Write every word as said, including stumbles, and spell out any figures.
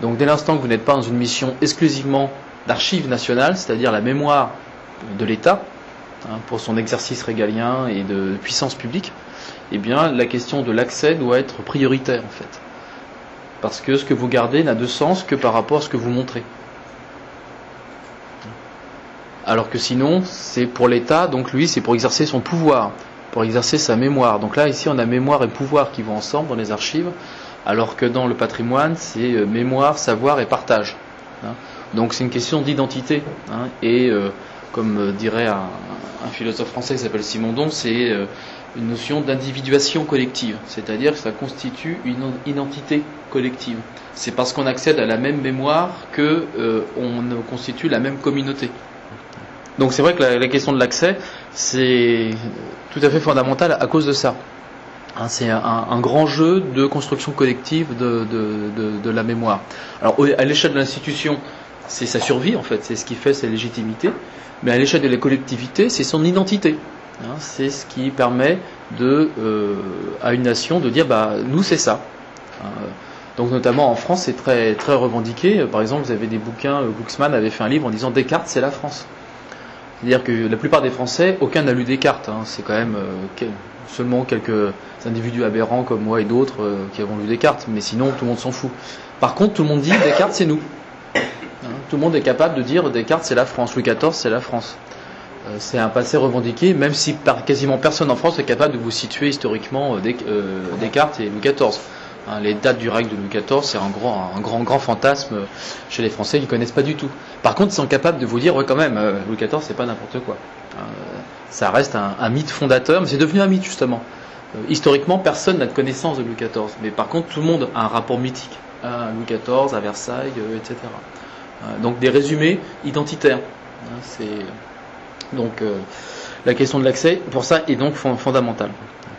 Donc dès l'instant que vous n'êtes pas dans une mission exclusivement d'archives nationales, c'est-à-dire la mémoire de l'État, hein, pour son exercice régalien et de puissance publique, eh bien la question de l'accès doit être prioritaire en fait. Parce que ce que vous gardez n'a de sens que par rapport à ce que vous montrez. Alors que sinon, c'est pour l'État, donc lui, c'est pour exercer son pouvoir, pour exercer sa mémoire. Donc là, ici, on a mémoire et pouvoir qui vont ensemble dans les archives, alors que dans le patrimoine, c'est mémoire, savoir et partage. Hein. Donc c'est une question d'identité. Hein, et euh, comme dirait un, un philosophe français qui s'appelle Simondon, c'est euh, une notion d'individuation collective, c'est-à-dire que ça constitue une identité collective. C'est parce qu'on accède à la même mémoire que euh, on constitue la même communauté. Donc c'est vrai que la, la question de l'accès, c'est tout à fait fondamental à cause de ça. Hein, c'est un, un grand jeu de construction collective de, de, de, de la mémoire. Alors à l'échelle de l'institution, c'est sa survie en fait, c'est ce qui fait sa légitimité, mais à l'échelle de la collectivité, c'est son identité. Hein, c'est ce qui permet de, euh, à une nation de dire bah nous c'est ça. Hein, donc notamment en France c'est très très revendiqué. Par exemple vous avez des bouquins, Glucksmann avait fait un livre en disant Descartes c'est la France. C'est-à-dire que la plupart des Français, aucun n'a lu Descartes. Hein, c'est quand même euh, seulement quelques individus aberrants comme moi et d'autres euh, qui avons lu Descartes, mais sinon tout le monde s'en fout. Par contre tout le monde dit Descartes c'est nous. Hein, tout le monde est capable de dire Descartes c'est la France, Louis quatorze c'est la France. C'est un passé revendiqué, même si par, quasiment personne en France est capable de vous situer historiquement des, euh, Descartes et Louis quatorze. Hein, les dates du règne de Louis quatorze, c'est un grand, un grand, grand fantasme chez les Français qui ne connaissent pas du tout. Par contre, ils sont capables de vous dire, ouais, quand même, euh, Louis quatorze, c'est pas n'importe quoi. Euh, ça reste un, un mythe fondateur, mais c'est devenu un mythe justement. Euh, historiquement, personne n'a de connaissance de Louis quatorze, mais par contre, tout le monde a un rapport mythique à Louis quatorze, à Versailles, euh, et cetera. Euh, donc des résumés identitaires. Hein, c'est Donc euh, la question de l'accès, pour ça, est donc fondamentale.